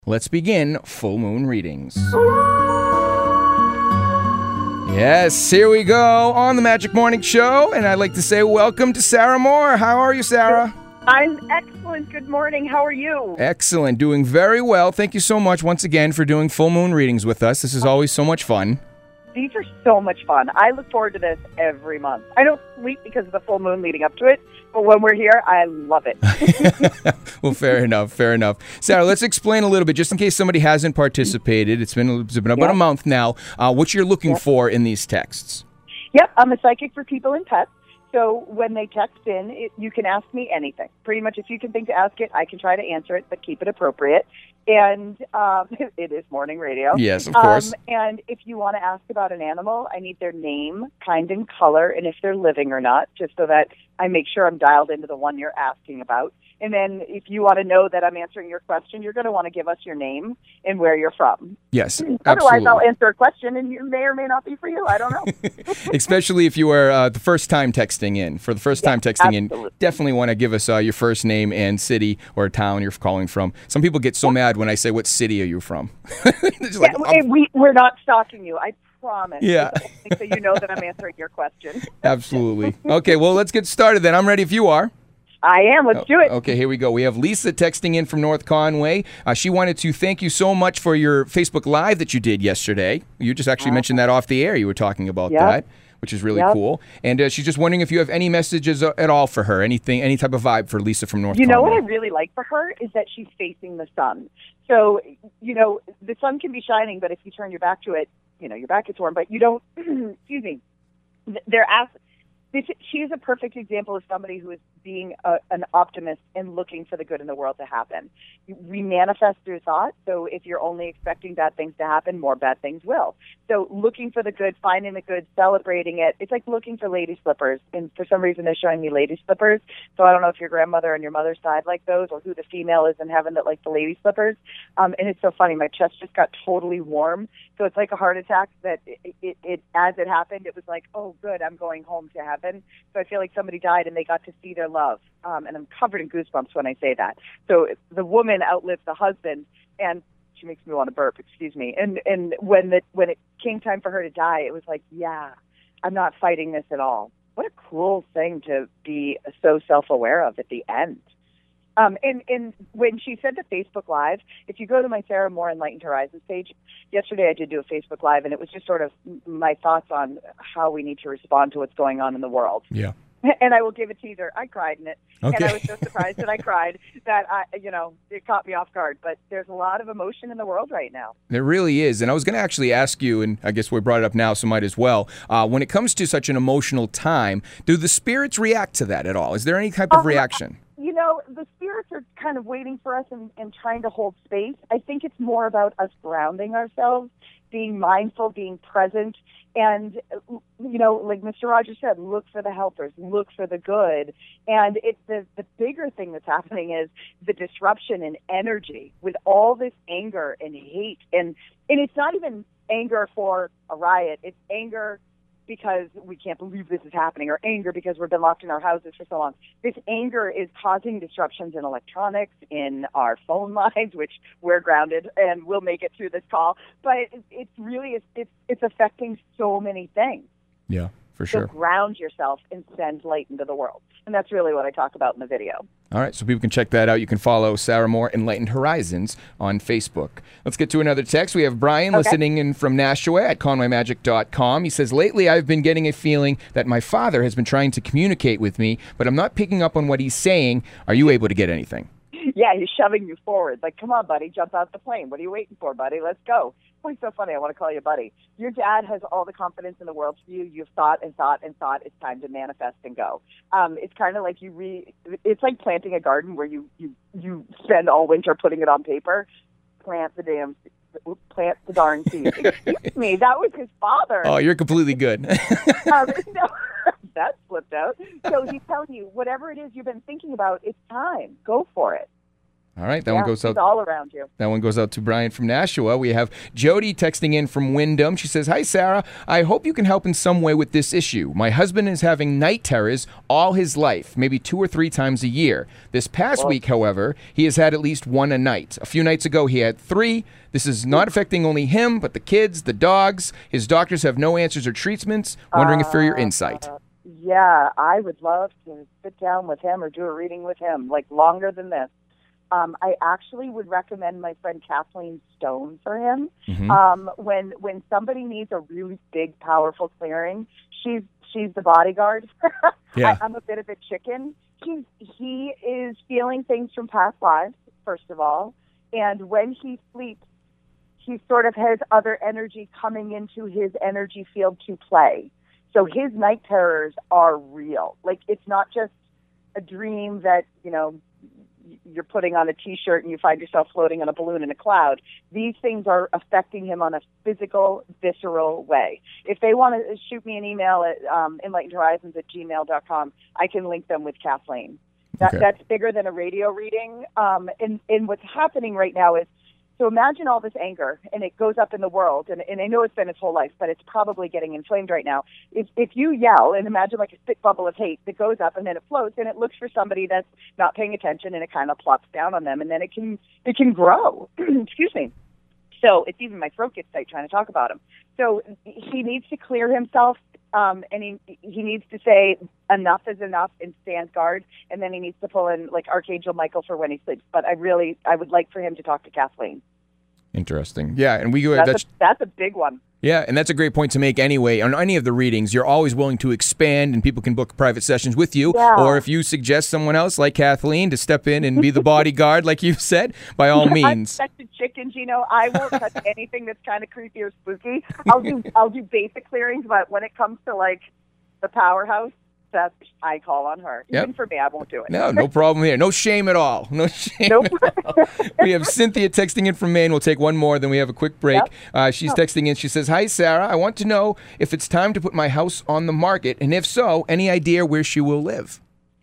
Let's begin full moon readings. Yes, here we go on the Magic Morning Show, and I'd like to say welcome to Sarah Moore. How are you, Sarah? I'm excellent. Good morning. How are you? Excellent. Doing very well. Thank you so much once again for doing full moon readings with us. This is always so much fun. These are so much fun. I look forward to this every month. I don't sleep because of the full moon leading up to it, but when we're here, I love it. Well, fair enough. Sarah, let's explain a little bit, just in case somebody hasn't participated. It's been about a month now, what you're looking for in these texts. Yep, I'm a psychic for people and pets. So when they text in, you can ask me anything. Pretty much if you can think to ask it, I can try to answer it, but keep it appropriate. And it is morning radio. Yes, of course. And if you want to ask about an animal, I need their name, kind and color, and if they're living or not, just so that I make sure I'm dialed into the one you're asking about. And then if you want to know that I'm answering your question, you're going to want to give us your name and where you're from. Yes, absolutely. Otherwise, I'll answer a question, and it may or may not be for you. I don't know. Especially if you are the first time texting in. For the first time texting in, definitely want to give us your first name and city or town you're calling from. Some people get so mad when I say, what city are you from? We're not stalking you. I promise. Yeah. So you know that I'm answering your question. Absolutely. Okay, well, let's get started then. I'm ready if you are. I am. Let's do it. Okay, here we go. We have Lisa texting in from North Conway. She wanted to thank you so much for your Facebook Live that you did yesterday. You just actually mentioned that off the air. You were talking about that, which is really cool. And she's just wondering if you have any messages at all for her, any type of vibe for Lisa from North Conway. You know what I really like for her is that she's facing the sun. So, the sun can be shining, but if you turn your back to it, your back gets warm, but you don't, excuse me, she is a perfect example of somebody who is being an optimist and looking for the good in the world to happen. We manifest through thought, so if you're only expecting bad things to happen, more bad things will. So looking for the good, finding the good, celebrating it, it's like looking for lady slippers, and for some reason they're showing me lady slippers, so I don't know if your grandmother on your mother's side like those, or who the female is in heaven that likes the lady slippers, and it's so funny, my chest just got totally warm, so it's like a heart attack that it as it happened, it was like, oh good, I'm going home to heaven. So I feel like somebody died and they got to see their love. And I'm covered in goosebumps when I say that. So the woman outlived the husband, and she makes me want to burp, excuse me. And when it came time for her to die, it was like, yeah, I'm not fighting this at all. What a cool thing to be so self-aware of at the end. And when she said the Facebook Live, if you go to my Sarah Moore Enlightened Horizons page, yesterday I did do a Facebook Live, and it was just sort of my thoughts on how we need to respond to what's going on in the world. Yeah. And I will give a teaser. I cried in it. Okay. And I was so surprised that I cried that, it caught me off guard. But there's a lot of emotion in the world right now. There really is. And I was going to actually ask you, and I guess we brought it up now, so might as well. When it comes to such an emotional time, do the spirits react to that at all? Is there any type of reaction? The spirits are kind of waiting for us and trying to hold space. I think it's more about us grounding ourselves, being mindful, being present, and, like Mr. Rogers said, look for the helpers, look for the good. And it's the bigger thing that's happening is the disruption in energy with all this anger and hate. And it's not even anger for a riot. It's anger because we can't believe this is happening, or anger because we've been locked in our houses for so long. This anger is causing disruptions in electronics, in our phone lines, which we're grounded and we'll make it through this call. But it's affecting so many things. Yeah, for sure. So ground yourself and send light into the world. And that's really what I talk about in the video. All right, so people can check that out. You can follow Sarah Moore Enlightened Horizons on Facebook. Let's get to another text. We have Brian listening in from Nashua at conwaymagic.com. He says, lately I've been getting a feeling that my father has been trying to communicate with me, but I'm not picking up on what he's saying. Are you able to get anything? Yeah, he's shoving you forward. Like, come on, buddy, jump out the plane. What are you waiting for, buddy? Let's go. Boy, so funny. I want to call you buddy. Your dad has all the confidence in the world for you. You've thought and thought and thought. It's time to manifest and go. It's kind of like it's like planting a garden where you spend all winter putting it on paper. Plant the darn seed. Excuse me, that was his father. Oh, you're completely good. No, that slipped out. So he's telling you, whatever it is you've been thinking about, it's time. Go for it. All right, that one goes out. All around you. That one goes out to Brian from Nashua. We have Jody texting in from Wyndham. She says, "Hi, Sarah. I hope you can help in some way with this issue. My husband is having night terrors all his life, maybe 2 or 3 times a year. This past week, however, he has had at least 1 a night. A few nights ago, he had 3. This is not affecting only him, but the kids, the dogs. His doctors have no answers or treatments. Wondering for your insight." Yeah, I would love to sit down with him or do a reading with him, like longer than this. I actually would recommend my friend Kathleen Stone for him. When somebody needs a really big, powerful clearing, she's the bodyguard. Yeah. I'm a bit of a chicken. He is feeling things from past lives, first of all, and when he sleeps, he sort of has other energy coming into his energy field to play. So his night terrors are real. Like, it's not just a dream that, you're putting on a T-shirt and you find yourself floating on a balloon in a cloud. These things are affecting him on a physical, visceral way. If they want to shoot me an email at enlightenedhorizons@gmail.com, I can link them with Kathleen. That's bigger than a radio reading. And what's happening right now is, so imagine all this anger, and it goes up in the world, and I know it's been his whole life, but it's probably getting inflamed right now. If you yell, and imagine like a spit bubble of hate that goes up, and then it floats, and it looks for somebody that's not paying attention, and it kind of plops down on them, and then it can grow. Excuse me. So it's even my throat gets tight trying to talk about him. So he needs to clear himself, and he needs to say enough is enough and stand guard, and then he needs to pull in like Archangel Michael for when he sleeps. But I would like for him to talk to Kathleen. Interesting. Yeah, and that's a big one. Yeah, and that's a great point to make anyway. On any of the readings, you're always willing to expand, and people can book private sessions with you. Yeah. Or if you suggest someone else like Kathleen to step in and be the bodyguard, like you said, by all means. I'm such a chicken, Gino. I won't touch anything that's kind of creepy or spooky. I'll do basic clearings, but when it comes to like the powerhouse, I call on her. Yep. Even for me, I won't do it. No problem here. No shame at all. No shame at all. We have Cynthia texting in from Maine. We'll take one more, then we have a quick break. Yep. She's texting in. She says, "Hi, Sarah. I want to know if it's time to put my house on the market, and if so, any idea where she will live?"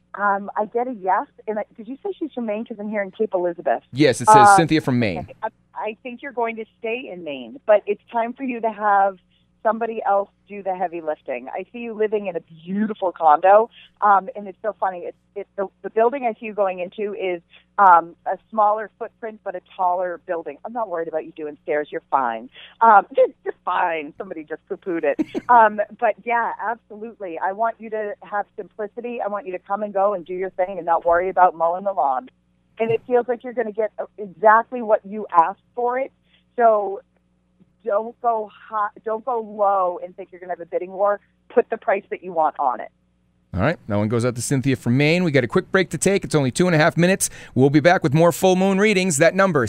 I get a yes. And did you say she's from Maine? Because I'm here in Cape Elizabeth. Yes, it says Cynthia from Maine. I think you're going to stay in Maine, but it's time for you to have somebody else do the heavy lifting. I see you living in a beautiful condo, and it's so funny. The building I see you going into is a smaller footprint, but a taller building. I'm not worried about you doing stairs. You're fine. You're fine. Somebody just poo-pooed it. But yeah, absolutely. I want you to have simplicity. I want you to come and go and do your thing and not worry about mowing the lawn. And it feels like you're going to get exactly what you asked for it. So don't go high, don't go low and think you're going to have a bidding war. Put the price that you want on it. All right. That one goes out to Cynthia from Maine. We got a quick break to take. It's only 2.5 minutes. We'll be back with more full moon readings. That number,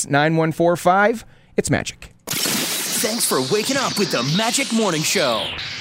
603-356-9145. It's Magic. Thanks for waking up with the Magic Morning Show.